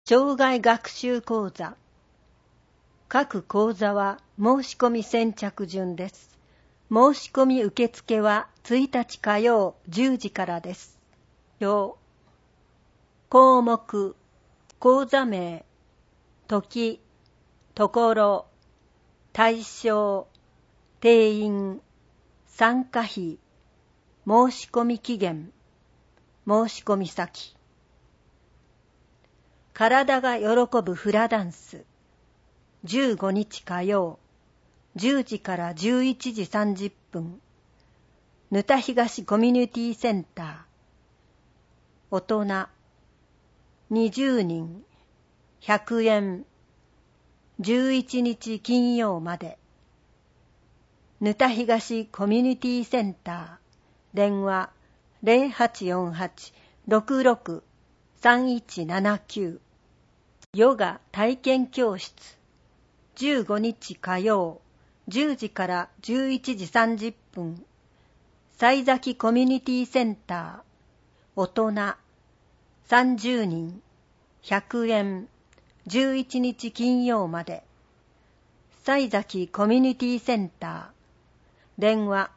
障害学習講座。各講座は申し込み先着順です。申し込み受付は1日火曜10時からです。項目、講座名、時、ところ、対象、定員、参加費、申し込み期限、申し込み先。体が喜ぶフラダンス。15日火曜、10時から11時30分。沼田東コミュニティセンター。大人、20人、100円。11日金曜まで。沼田東コミュニティセンター。電話 0848-66-3179。ヨガ体験教室。15日火曜、10時から11時30分。西崎コミュニティセンター。大人、30人、100円。11日金曜まで。西崎コミュニティセンター。電話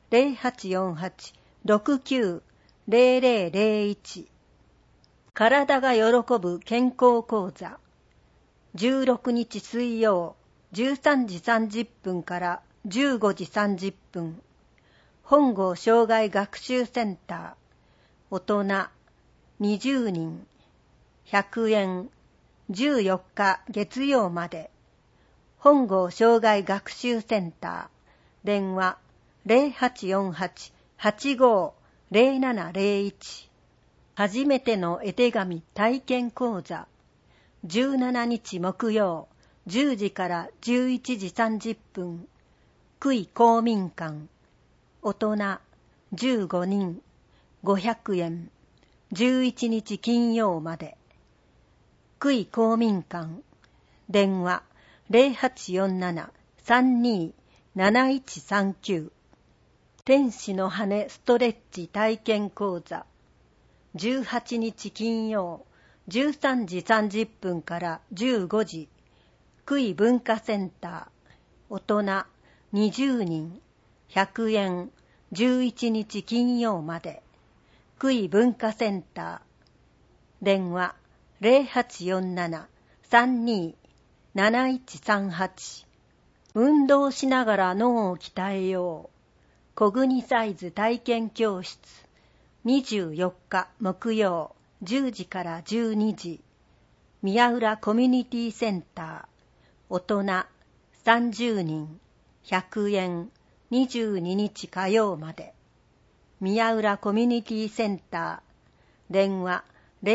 0848-69-0001。体が喜ぶ健康講座。16日水曜、13時30分から15時30分。本郷障害学習センター。大人、20人、100円。14日月曜まで。本郷障害学習センター。電話0848-85-0701。初めての絵手紙体験講座。17日木曜、10時から11時30分。久井公民館。大人、15人、500円。11日金曜まで。久井公民館。電話0847-32-7139。天使の羽ストレッチ体験講座。18日金曜、13時30分から15時。久井文化センター。大人、20人、100円。11日金曜まで。久井文化センター。電話0847-32-7138。運動しながら脳を鍛えよう。コグニサイズ体験教室。24日木曜、10時から12時。宮浦コミュニティセンター。大人、30人、100円。22日火曜まで。宮浦コミュニティセンター。電話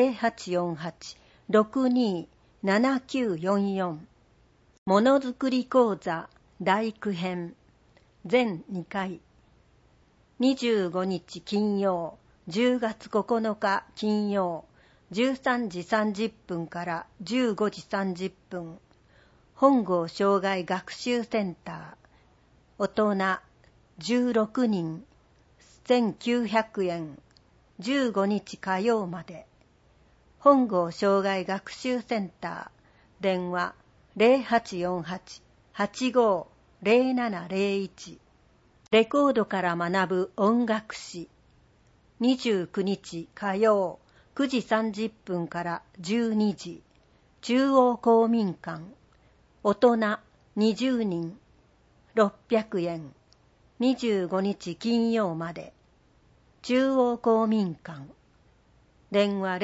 0848-62-7944。ものづくり講座大工編。全2回。25日金曜、10月9日金曜、13時30分から15時30分。本郷障害学習センター。大人、16人、1900円。15日火曜まで。本郷障害学習センター。電話0848-85-0701。レコードから学ぶ音楽史。29日火曜、9時30分から12時。中央公民館。大人20人、600円。25日金曜まで。中央公民館。電話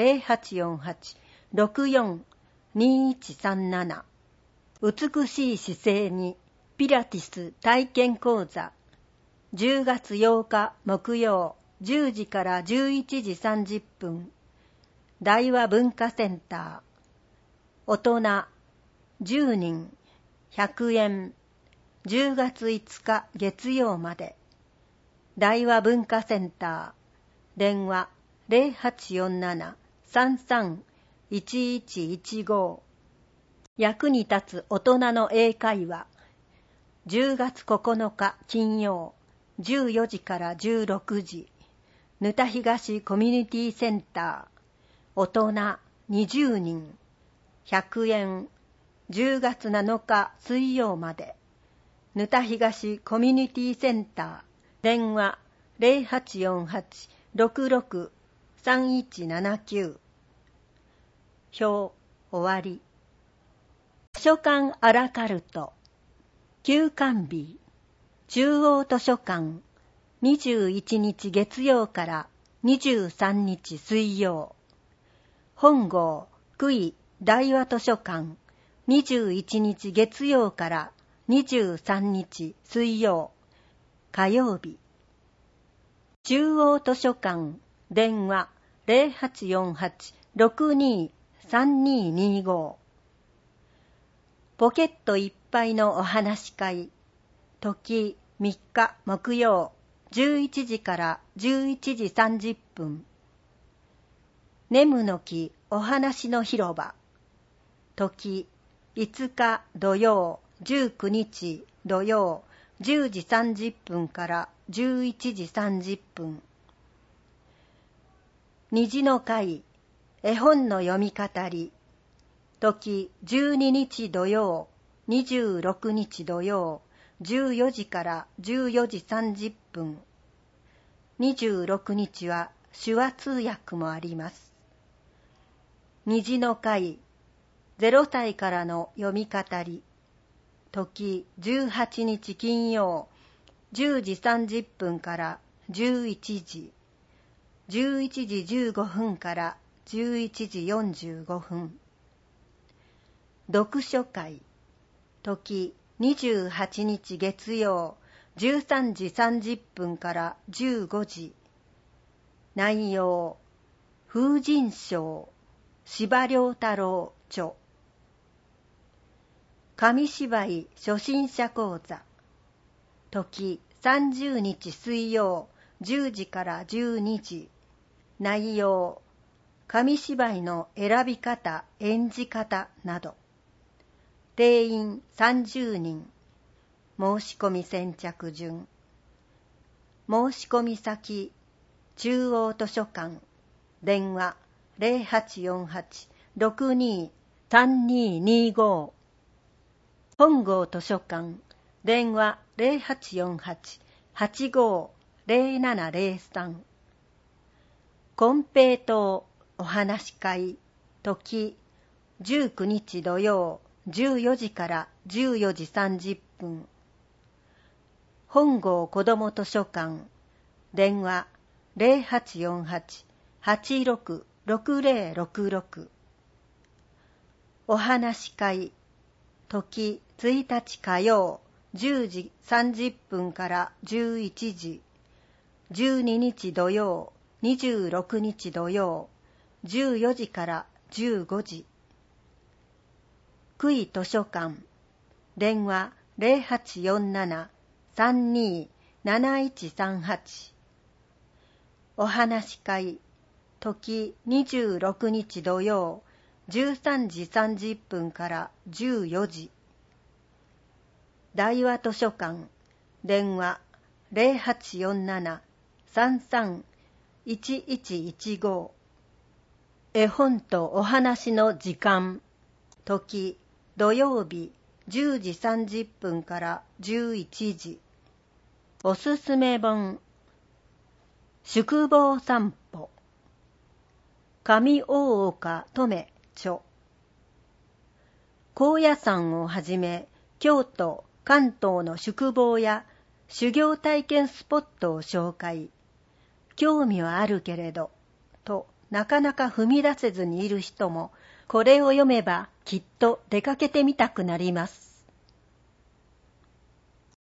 08-64-2137。美しい姿勢にピラティス体験講座。10月8日木曜、10時から11時30分。大和文化センター。大人10人、100円。10月5日月曜まで。大和文化センター。電話0847-33-1115。役に立つ大人の英会話。10月9日金曜、14時から16時。沼田東コミュニティセンター。大人20人、 100円。10月7日水曜まで。沼田東コミュニティセンター。電話0848-66-3179。表終わり。図書館アラカルト。休館日。中央図書館。21日月曜から23日水曜。本郷久井大和図書館。21日月曜から23日水曜。火曜日。中央図書館。電話0848-62-3225。ポケットいっぱいのお話会。時3日木曜11時から11時30分。ネムの木お話の広場。時5日土曜19日土曜10時30分から11時30分。虹の会絵本の読み語り。時12日土曜26日土曜14時から14時30分。26日は手話通訳もあります。虹の会0歳からの読み語り。時18日金曜10時30分から11時。11時15分から11時45分。読書会。時28日月曜13時30分から15時。内容風神賞司馬遼太郎著。紙芝居初心者講座。時30日水曜10時から12時。内容紙芝居の選び方演じ方など。定員30人。申し込み先着順。申し込み先中央図書館。電話0848-62-3225。本郷図書館。電話08-85-0703。金平糖お話会。時19日土曜14時から14時30分。本郷子ども図書館。電話08-86-6066。お話会。時1日火曜10時30分から11時。12日土曜26日土曜14時から15時。久井図書館。電話0847-32-7138。お話会。時26日土曜13時30分から14時。大和図書館。電話0847-33-1115。絵本とお話の時間。時土曜日10時30分から11時。おすすめ本。宿坊散歩。上大岡留著。高野山をはじめ京都関東の宿坊や修行体験スポットを紹介。興味はあるけれどとなかなか踏み出せずにいる人もこれを読めばきっと出かけてみたくなります。